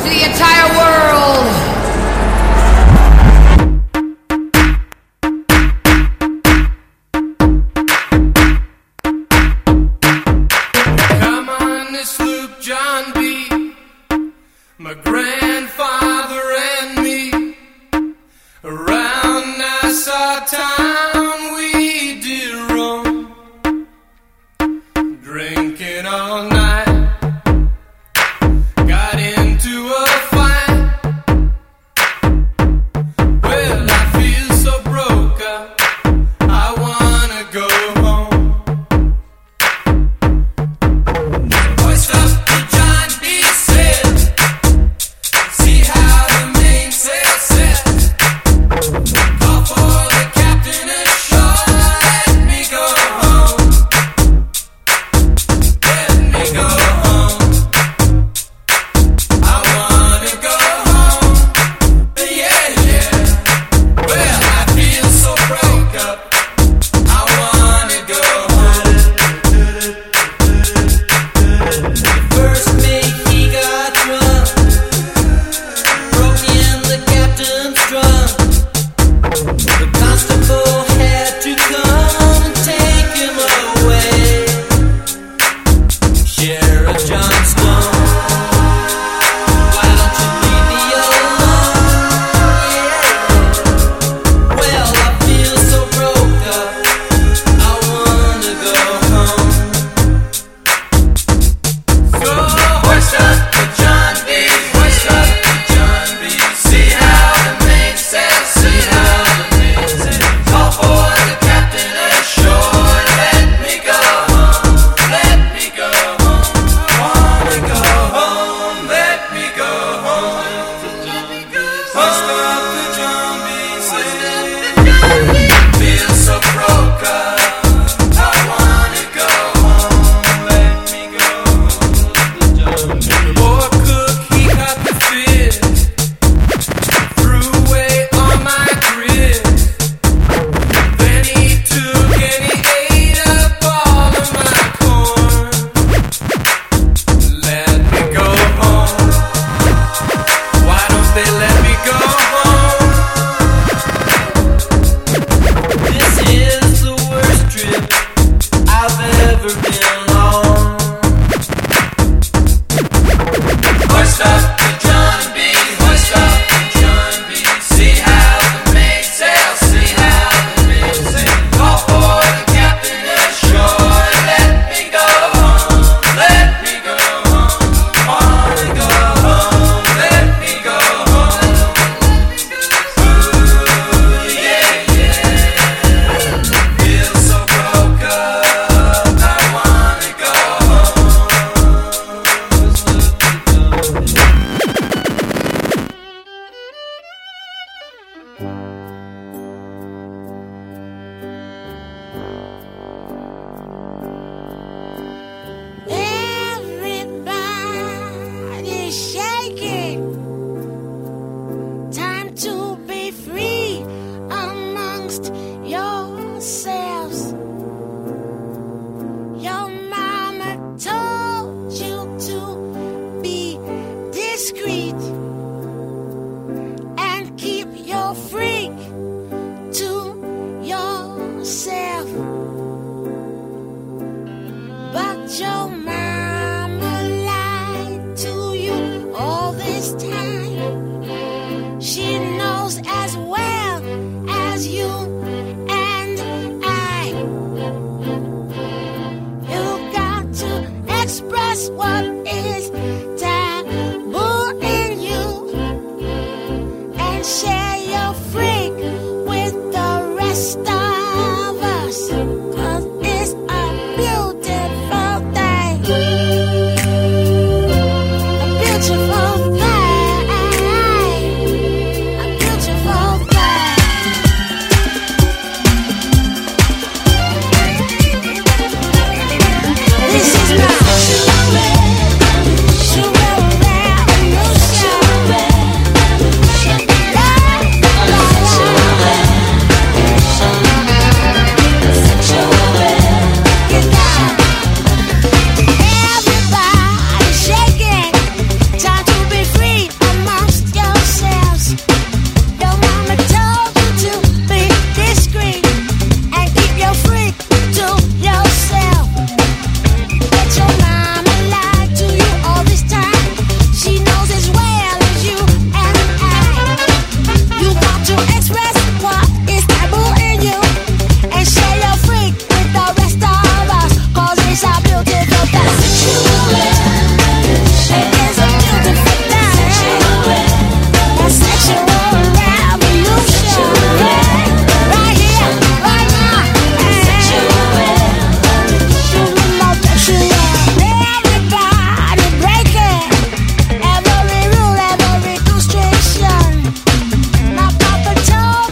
to the entire world. Come on this loop, John B. My grandfather and me. Around Nassau town we did roam, drinking all night. Got into a fight. Well, I feel so broke up, I wanna go home. Hoist up the John B. sail, see how the mainsail sets. Call for the captain ashore, let me go home. Let me go home. I wanna go home. Yeah, yeah. Well, I feel so broke up, I wanna go home. The first mate, he got drunk, broke in the captain's trunk. The constable had to come and take him away. Sheriff Johnstone, why don't you leave me alone? Well, I feel so broke up, I wanna go home. So hoist up the John B, hoist up the John B. See how the mainsail, see how the mainsail. Call for the captain ashore, let me go home, let me go home. Wanna go home, let me go home. Hoist up the John B, feel so broke up, I wanna go home, let me go home. The boy cook, he got the fish, threw away all my grits. Then he took and he ate up all of my corn. Let me go home. Why don't they let me go home? This is the worst trip I've ever been on. Hoist up the John B, hoist up the John B. See how the mainsail, see how the mainsail. Call for the captain ashore, let me go home, let me go home. Wanna go home, let me go home. Ooh, yeah, yeah. Feel so broke up, I wanna go Everybody's shaking. Time to be free amongst yourselves. Your mama told you to be discreet and keep your freak to yourself. But your mama lied to you all this time. She knows as well as you and I. You got to express what is taboo in you and share your freak with the rest of us. 'Cause it's a beautiful thing. A beautiful thing. A beautiful thing. This is my revolution. express what is taboo in you and share your freak with the rest of us, 'cause it's a beautiful thing. It is a beautiful thing. A sexual revolution. Right here, right now. Everybody break it. Every rule, every constriction. Knock off the toe.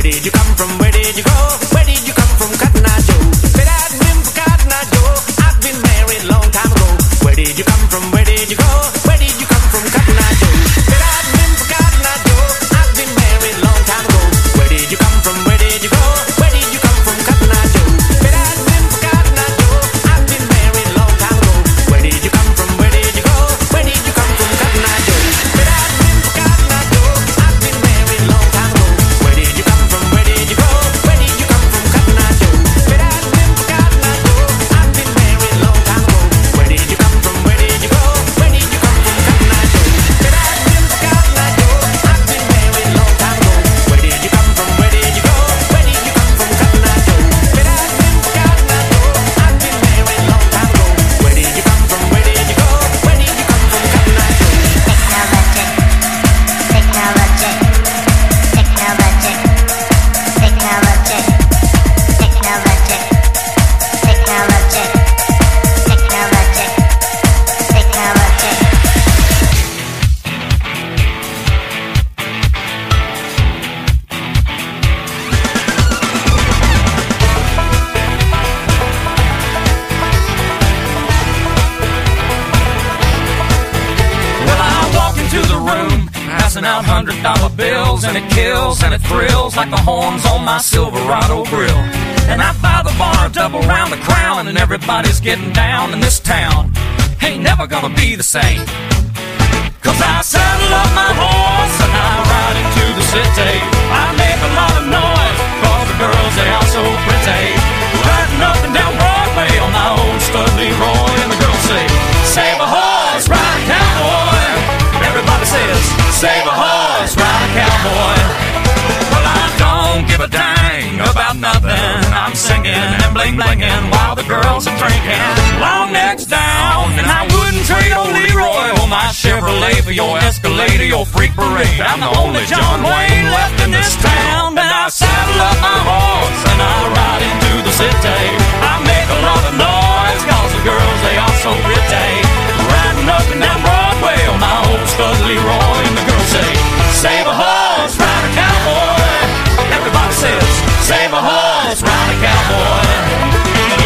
did you come from? Where did you go? Where did you come from, Cotton Eye Joe? Said I'd been for Cotton Eye Joe. I've been married a long time ago. Where did you come from? Where did you go? Where did you come from, Cotton Eye Joe? Said I'd been for Cotton Eye Joe. I've been married a long time ago. Where did you come from? Where did you go? Where did you come from, Cotton Eye Joe? Said I'd been for Cotton Eye Joe. I've been married a long time ago. Where did you come from? Where did you go? Where did you come from, Cotton Eye Joe? Said I'd been for Cotton Eye Joe. I've been married a long time ago. Where did you come from? Where did you go? Where did you come from, Cotton Eye Joe? Said I'd been for Cotton Eye Joe. I've been married a long time ago. Where did you come from? Where did you go? Where did you come from, Cotton Eye Joe? Said I'd been for Cotton Eye Joe. I've been married a long time ago. Where did you come from? Where did you go? Where did you come from, Cotton Eye Joe? Said I'd been for Cotton Eye Joe. I've been married a long time ago. Where did you come from? Where did you go? Where did you come from, Cotton Eye Joe? Well, I walk into the room, passing out $100 bills, and it kills and it thrills like the horns on my Silverado grill. And I buy the bar, double round the crown, and everybody's getting down in this town. Ain't never gonna be the same. Cause I saddle up my horse and I ride into the city. I make a lot of noise, cause the girls, they are so pretty. Riding up and down Broadway on my old stud Leroy, and the girls say, save a horse, ride a cowboy. Everybody says, save a horse, ride a cowboy. Well, I don't give a dang about nothing. I'm singing and bling-blinging while the girls are drinking. Long necks down, and I wouldn't trade old Leroy or my Chevrolet for your Escalade or your freak parade. I'm the only John Wayne left in this town. And I saddle up my horse and I ride into the city. I make a lot of noise cause the girls, they are so pretty. Riding up and down Broadway on my old stud Leroy, and the girls say, save a horse, ride a cowboy. Everybody says, save a horse, ride a cowboy.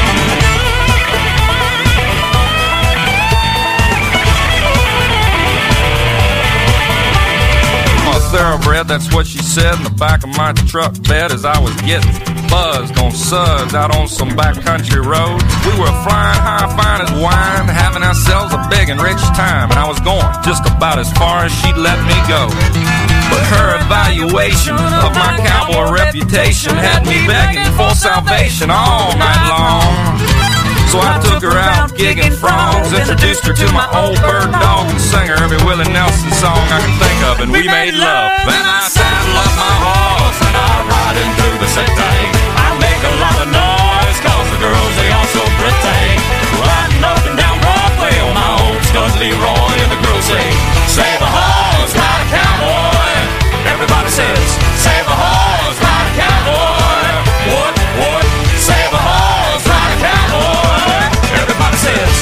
Thoroughbred, that's what she said in the back of my truck bed as I was getting buzzed on suds out on some backcountry road. We were flying high, fine as wine, having ourselves a big and rich time, and I was going just about as far as she'd let me go. But her evaluation of my cowboy reputation had me begging for salvation all night long. So I took her out gigging frogs, introduced her to my old bird dog, and sang her every Willie Nelson song I can think of, and we made love. Then I saddle up my horse and I ride into the city. I make a lot of noise cause the girls, they are so pretty. Riding up and down Broadway on my old stud Leroy, and the girls say, save a horse, ride a cowboy. Everybody says, save a horse, ride a cowboy. What? Save a horse, ride a cowboy. Everybody says,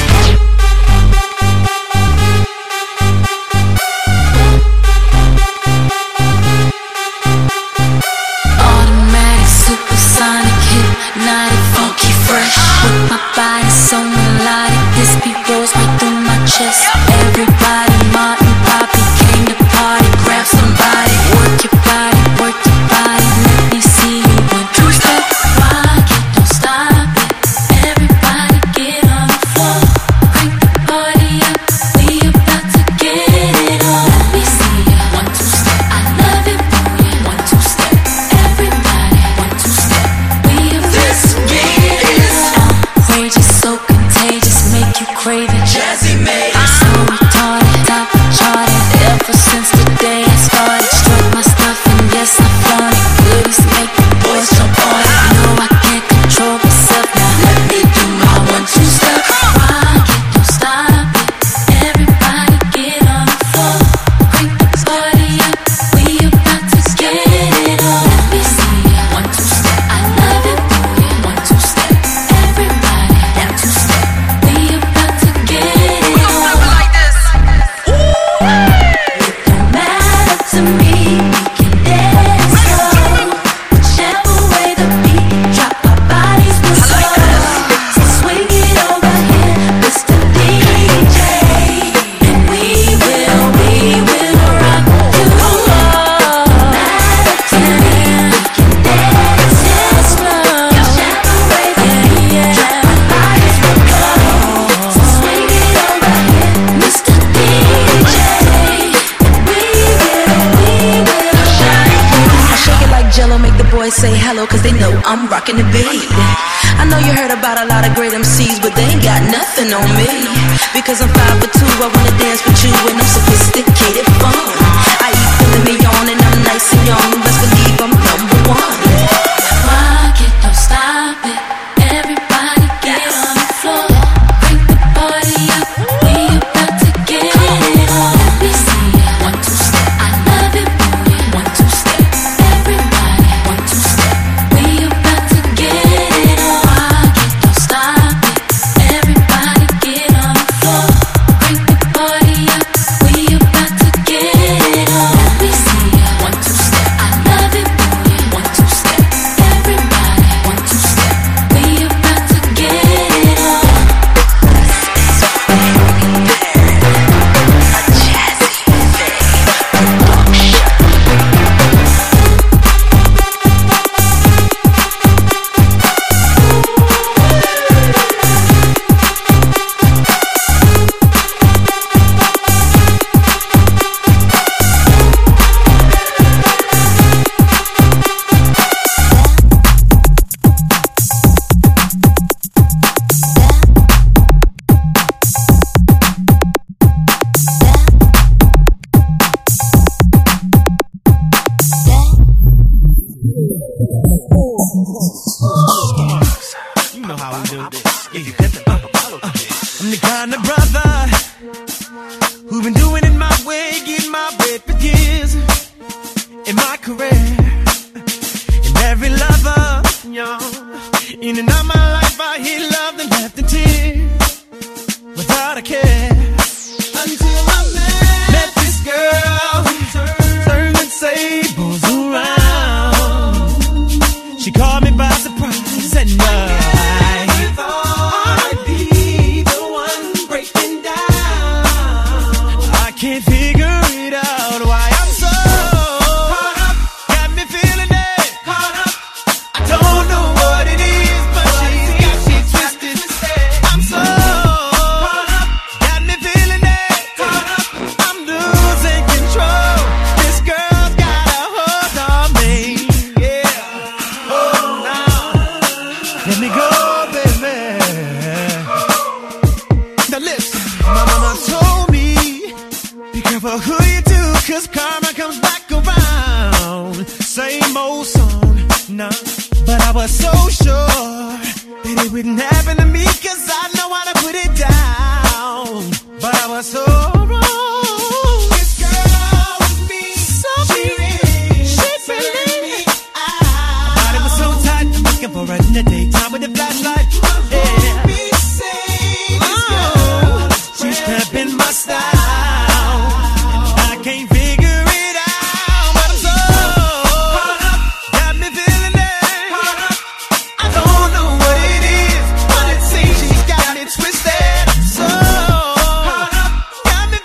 boys say hello cause they know I'm rocking the beat. I know you heard about a lot of great MCs, but they ain't got nothing on me. Because I'm 5'2", I wanna dance with you and I'm sophisticated fun. I eat filet mignon and I'm nice and young, best believe I'm number one. Rock it, don't stop it. Everybody get on the floor. Bring the party up. We about to get it on. Let me see ya. 1, 2 step. I love it when you 1, 2 step. Everybody 1, 2 step. We about to get it on. Rock it, don't stop it. Everybody get on the floor. Bring the party up. We about to get it on. Let me see ya. 1, 2 step. I love it when you 1, 2 step. Everybody 1, 2 step. We about to get it on. You know how we do this. I'm the kind of brother who been doing it my way, getting my way for years in my career. And every lover, in and out my life, I hear love and left in tears without a care. Until I met this girl who turned tables around. She caught me by surprise and I thought I'd be the one breaking down. I can't figure it out why I'm so caught up. Got me feeling it. Caught up. I don't know what it is, but she's got me twisted. I'm so caught up. Got me feeling it. Caught up. I'm losing control. This girl's got a hold on me. Yeah. Oh, now let me go, baby. Now listen, my mama told me, be careful who you do, cause karma comes back around. Same old song, nah. But I was so sure that it wouldn't happen to me, cause I know how to put it down. But I was so wrong. This girl with me, so she really my body was so tight, I'm looking for her in the daytime with the flashlight. Yeah. She's cramping my style. I can't figure it out, but I'm so caught up. Got me feeling it. Caught up. I don't know what it is, but it seems she's got me twisted. So caught up. Got me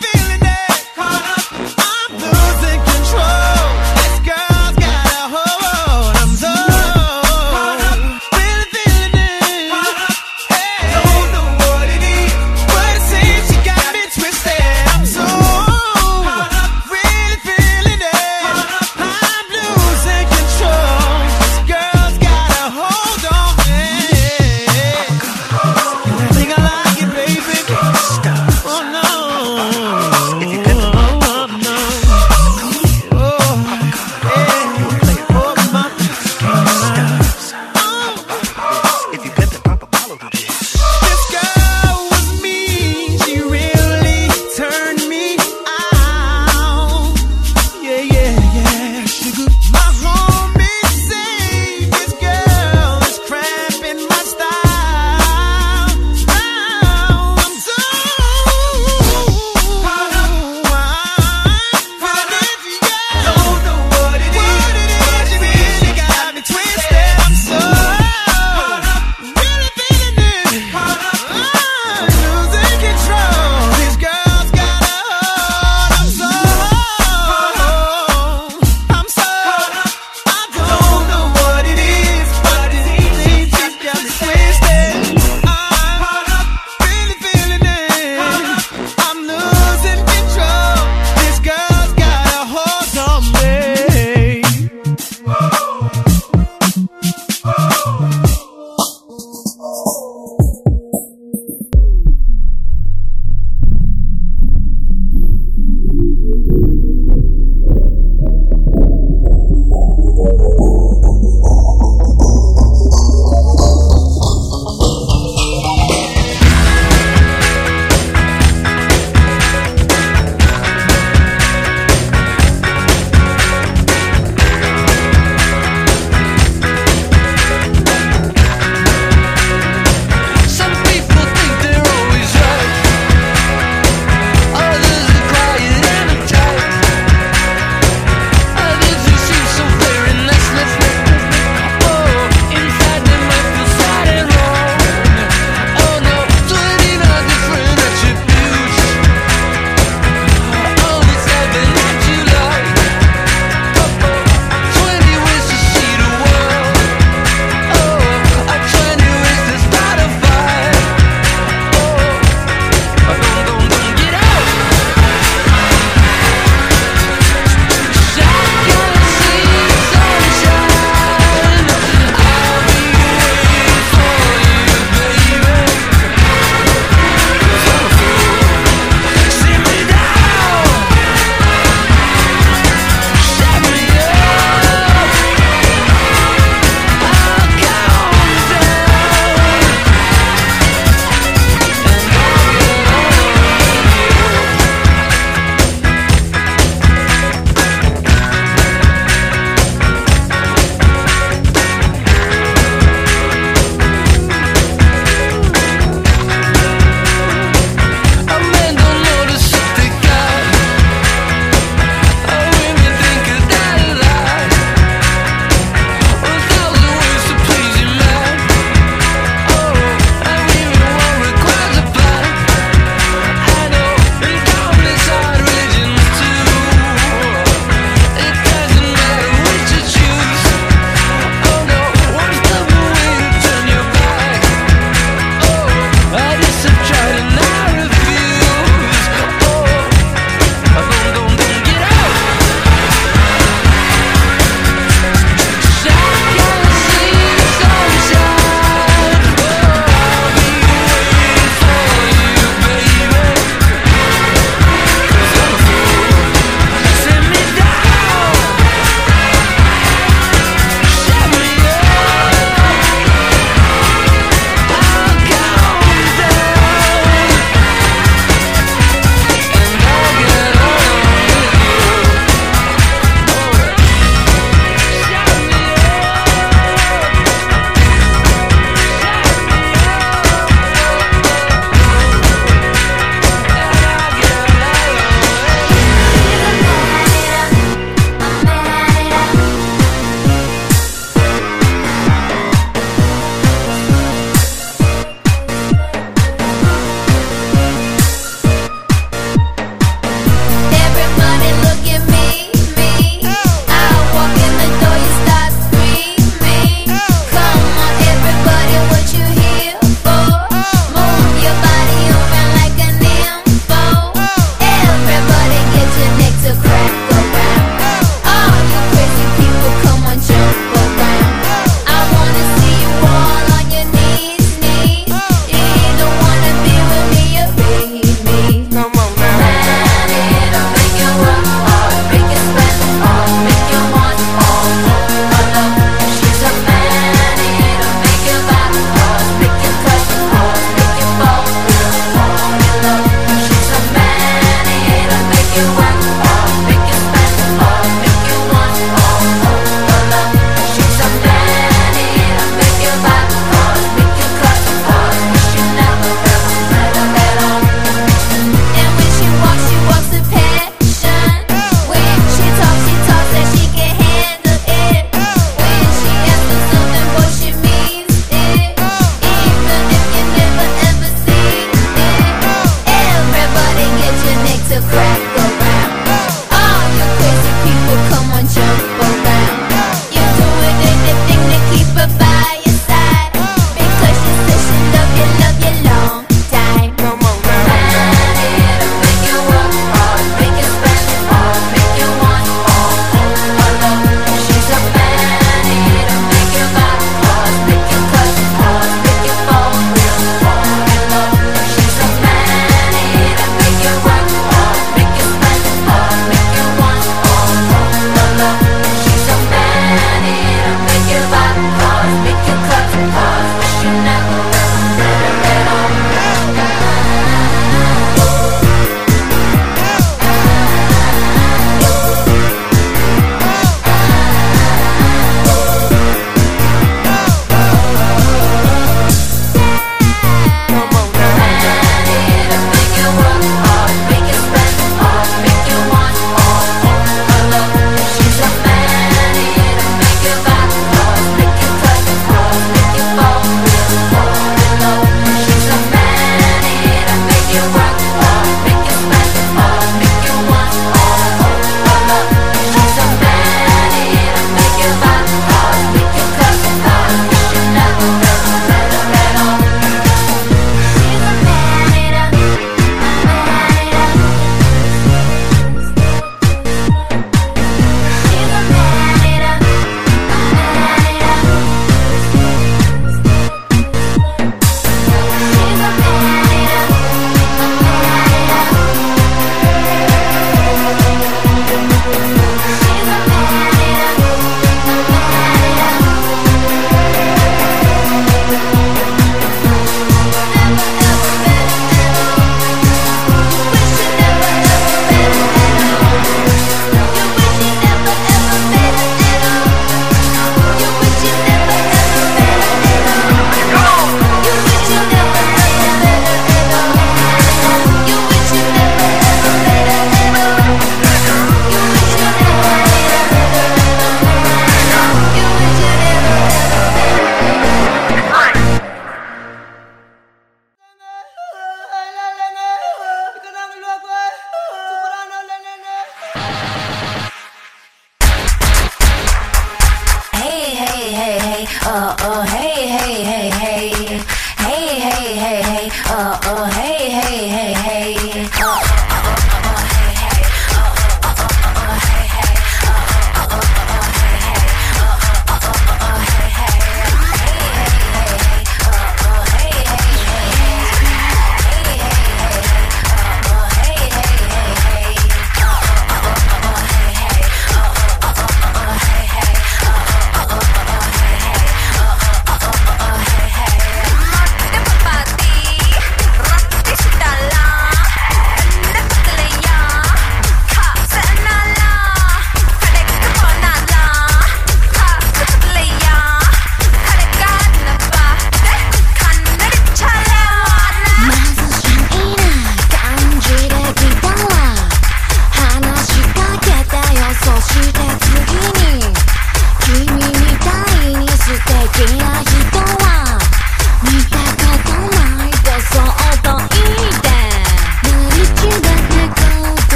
hey, hey, hey, hey. Hey, hey, hey, hey. Hey, hey, hey, hey.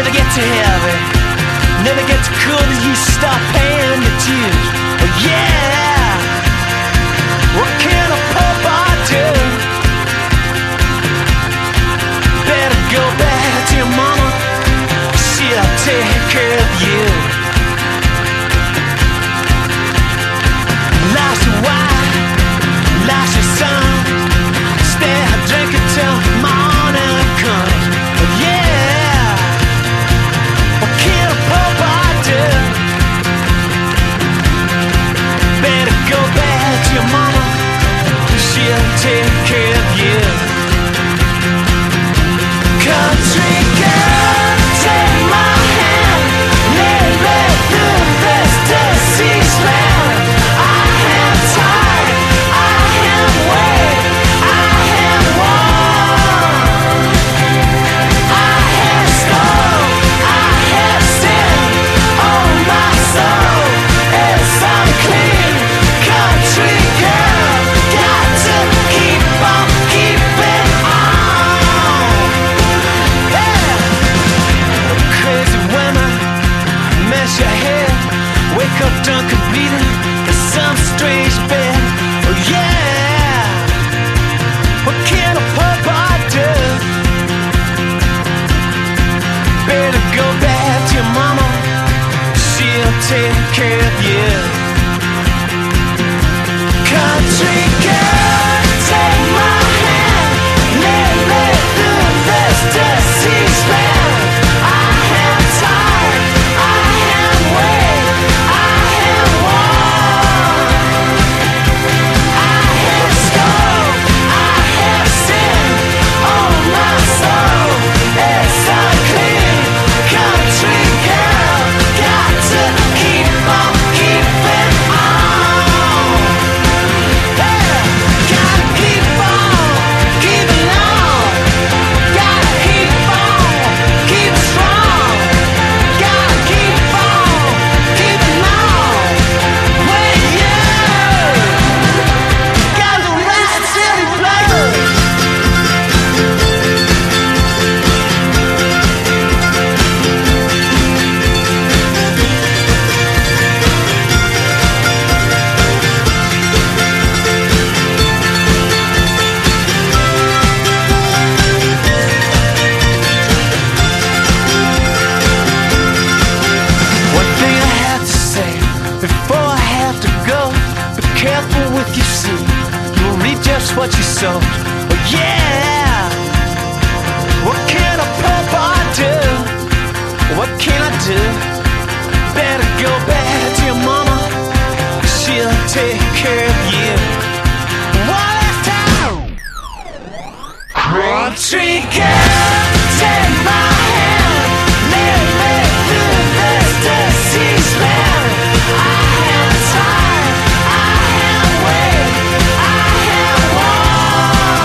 never get to heaven, never get to cool till you stop paying the dues. Oh yeah, what can a poor boy do? Better go back to your mama, she'll take care of you. Lost your wife, lost your son, stay drinking till morning comes. Oh yeah, what can a poor boy do? Better go back to your mama, she'll take care of you. Country girl, take my hand, lead me through this deceased land. I am tired, I am weak, I am worn, I have stole, I have sinned, oh my soul is unclean. Country girl, got to keep on keeping on. Crazy women, mess your head, wake up drunk and beating in some strange bed. Oh yeah, what can a poor boy do? Better go back to your mama, she'll take care of you. Country girl, take my hand, lead me through this deceased land. I am tired, I am weak, I am worn, I have stole, I have sinned, oh my soul is unclean. Country girl, got to keep on keeping on. Gotta keep on keeping on. Gotta keep on keeping strong. Gotta keep on keeping on. When you got the right city players. One thing I have to say before I have to go: be careful with your seed. You'll reap just what you sow. Oh yeah, what can a poor boy do? What can I do? Better go back to your mama, she'll take care of you. One last time. Country girl, take my hand, lead me through this deceased land. I am tired, I am weak, I am worn,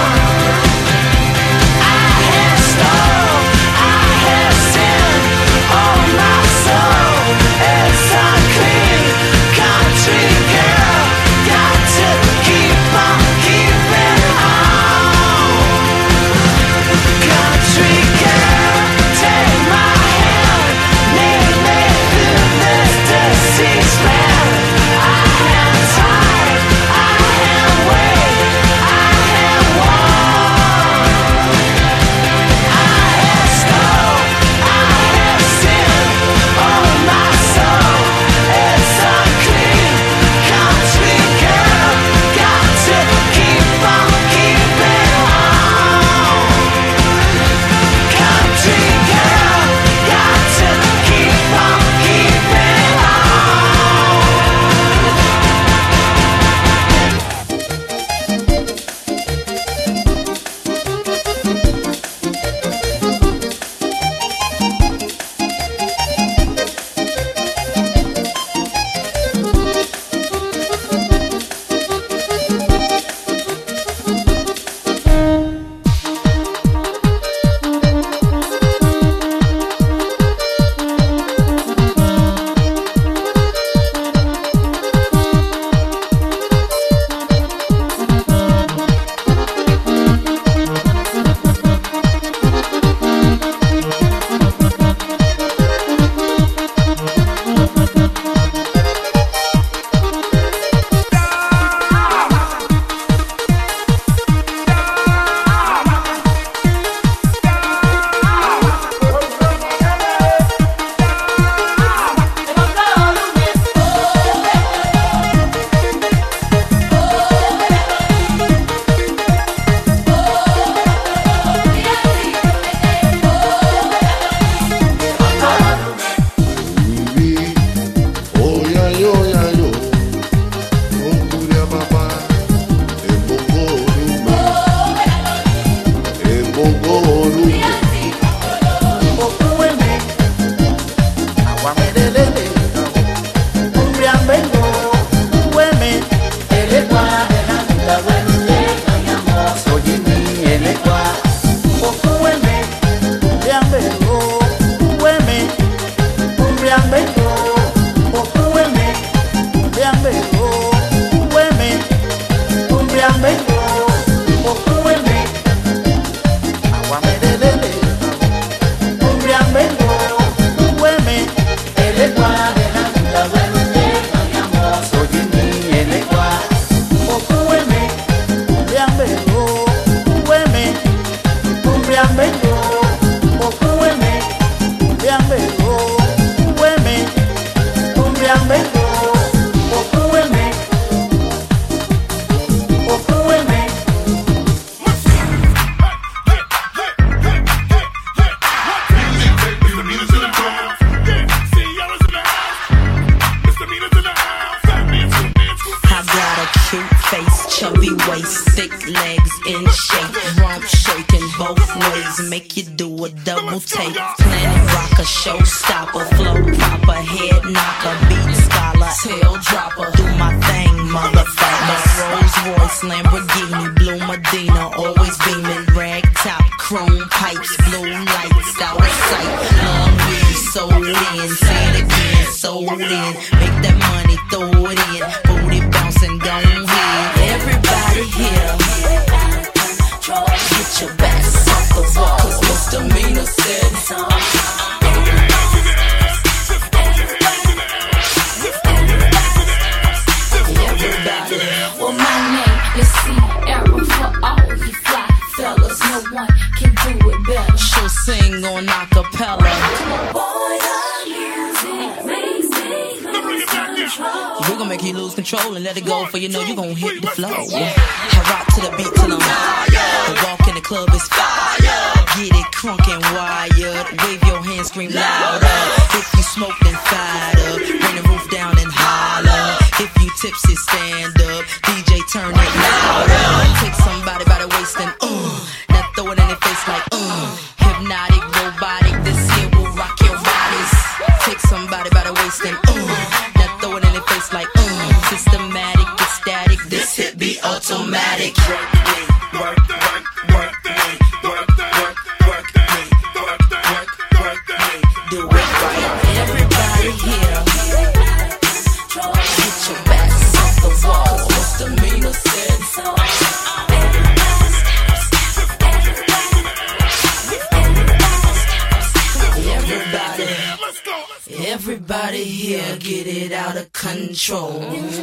Everybody here get it out of control.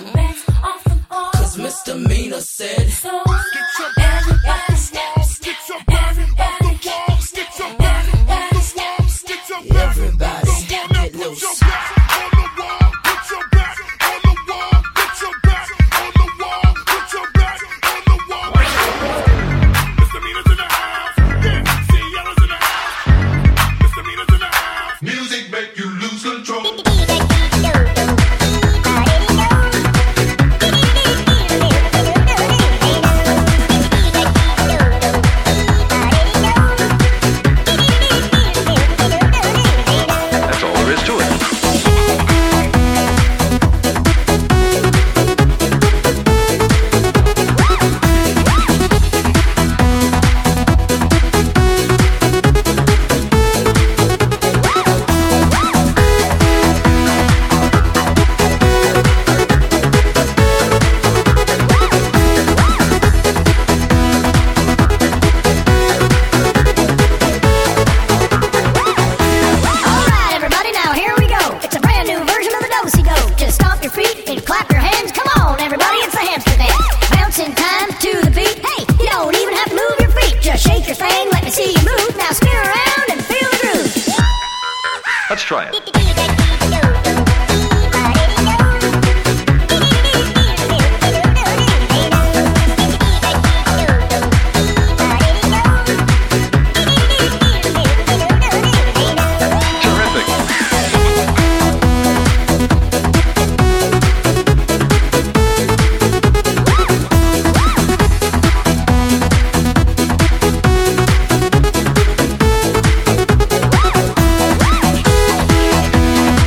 Cause misdemeanor said, so everybody steps, everybody steps, everybody get loose. Music make you lose control. Let's try it. Terrific.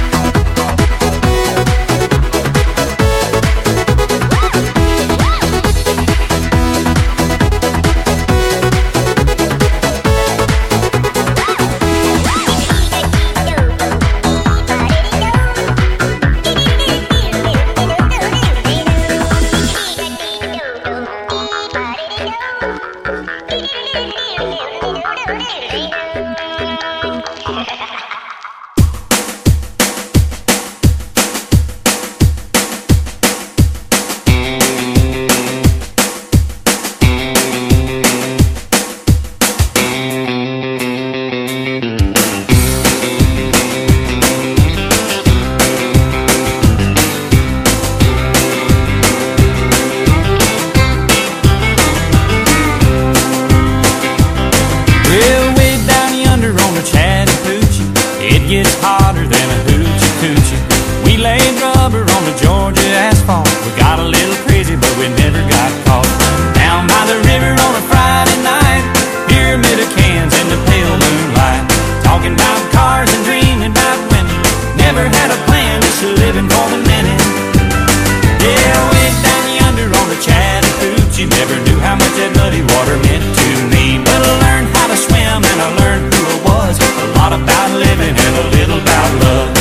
gets hotter than a hoochie coochie. We laid rubber on the Georgia asphalt. We got a little crazy, but we never got caught. Down by the river on a Friday night, pyramid of cans in the pale moonlight. Talking about cars and dreaming about women. Never had a plan, just living for the minute. Yeah, way down yonder on the Chattahoochee, never knew how much that muddy water meant to me. But I learned how to swim and I learned who I was. A lot about living and a little about love.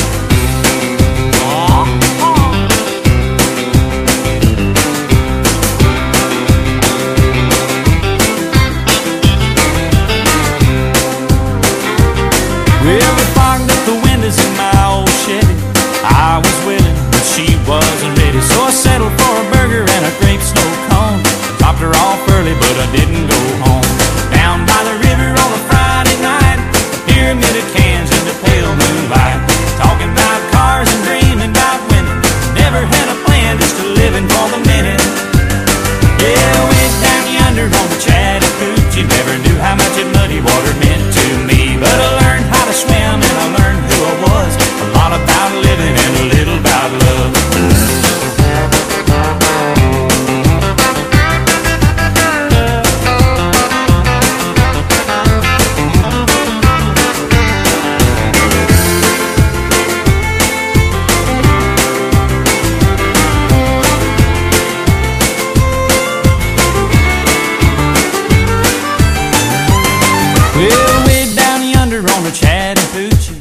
Well, we fogged up the windows in my old Chevy. I was willing, but she wasn't ready. So I settled for a burger and a grape snow cone. Dropped her off early, but I didn't go home. Down by the river on a Friday night, a pyramid of cans in the pale moonlight. Talking about cars and dreaming about women. Never had a plan, just living for the minute. Yeah, way down yonder on the Chattahoochee, never knew how much that muddy water meant to me. But I learned how to swim and I learned who I was. A lot about living and a little about love. Well, way down yonder on the Chattahoochee.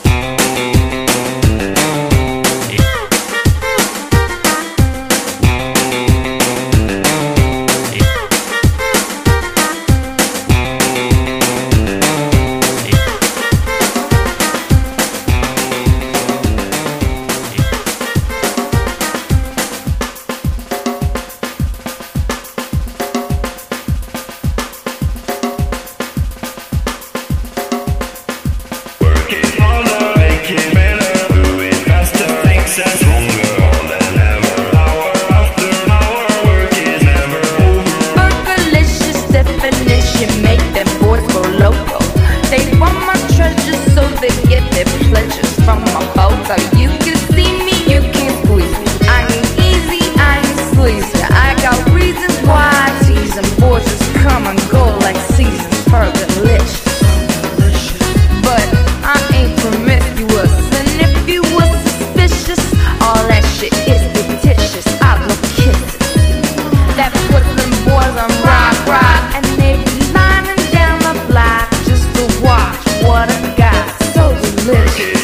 Fergalicious definition make them boys go loco. They want my treasures so they get their pleasures from my photo. You can see me, you can squeeze me. I ain't easy, I ain't sleazy. I got reasons why I tease them. Boys just come and go like seasons. Fergalicious, but I ain't promiscuous. And if you were suspicious, all that shit is fictitious. I love kisses. That puts them boys on rock, and they be lining down the block just to watch what I got. So delicious.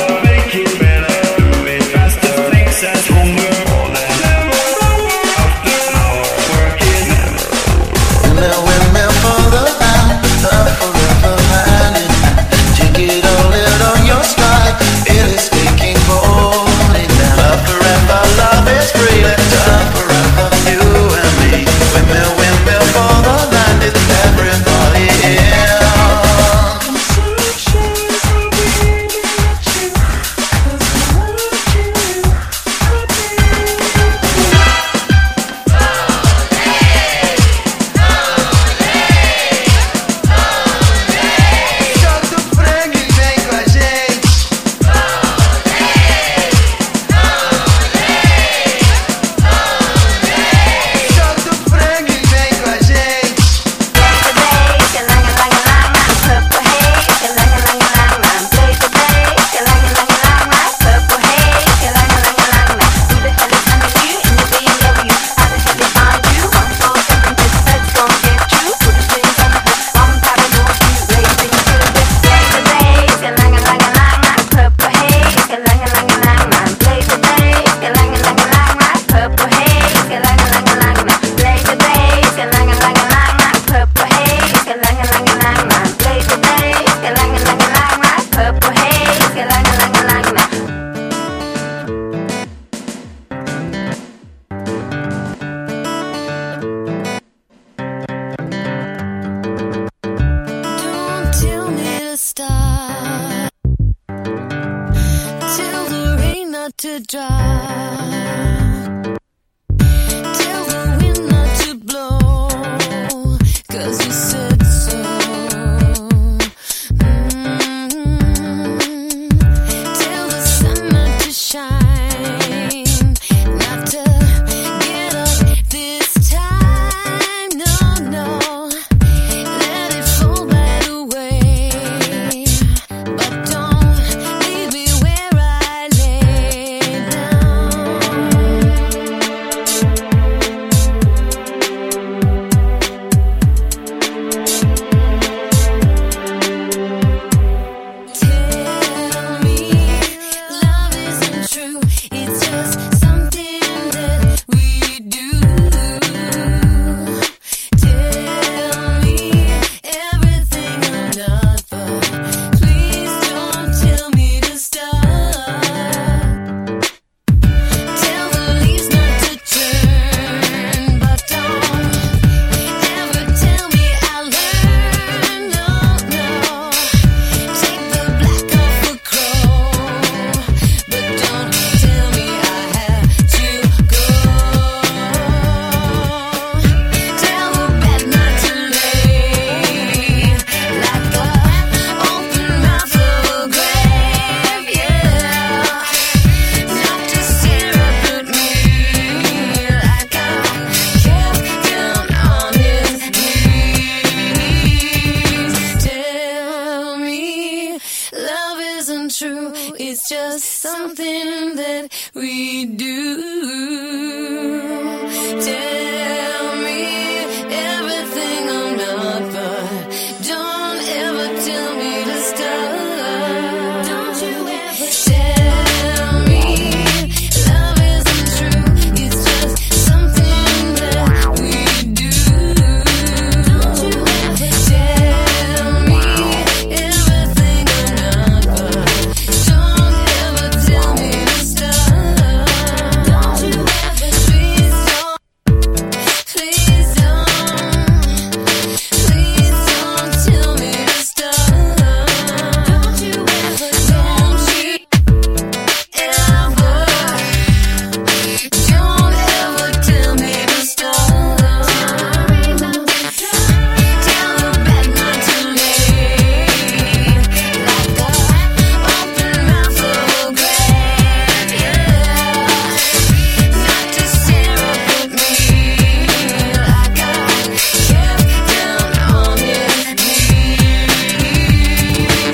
To dry, tell the wind not to blow, 'cause you said so. just something that we do. Tell me everything I'm not, but don't ever tell me to stop. Don't you ever tell me love isn't true. It's just something that we do. Don't you ever tell me everything I'm not, but don't ever tell me to stop. Don't you ever, please don't, please don't, please don't tell me to stop. Don't you ever, don't you ever, don't ever tell me to stop. Tell the bad not to me, like a open mouth of a grave, yeah. Not to stare up at me, like I kept down on your knees.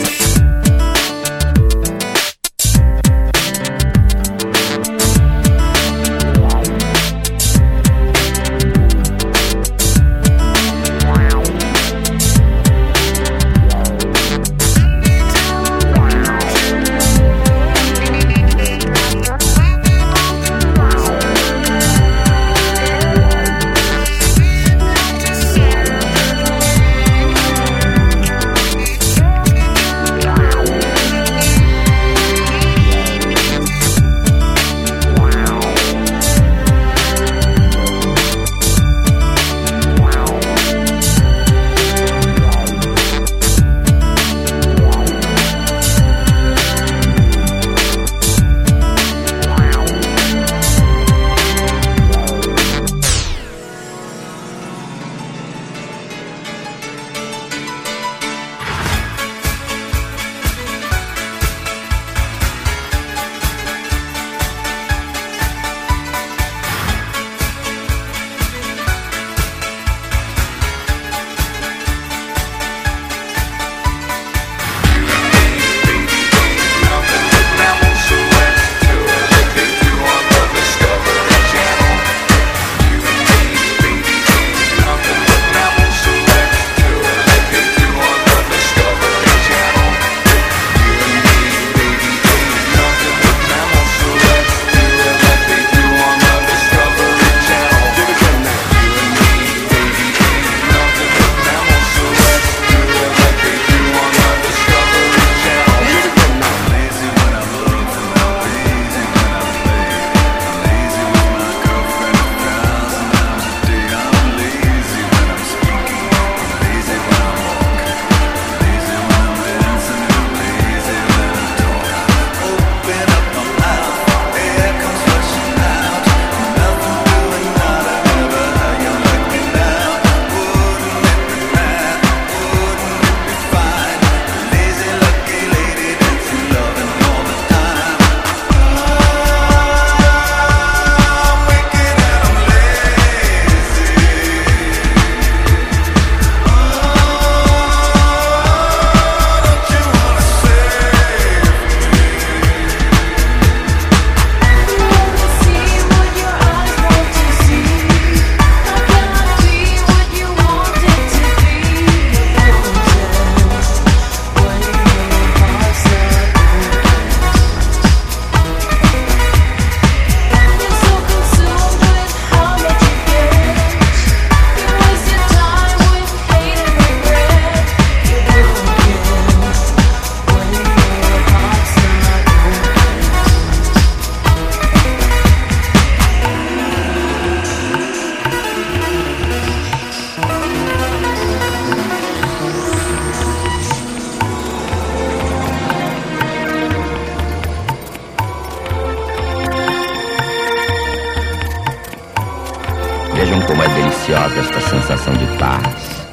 Vejam como é deliciosa esta sensação de paz.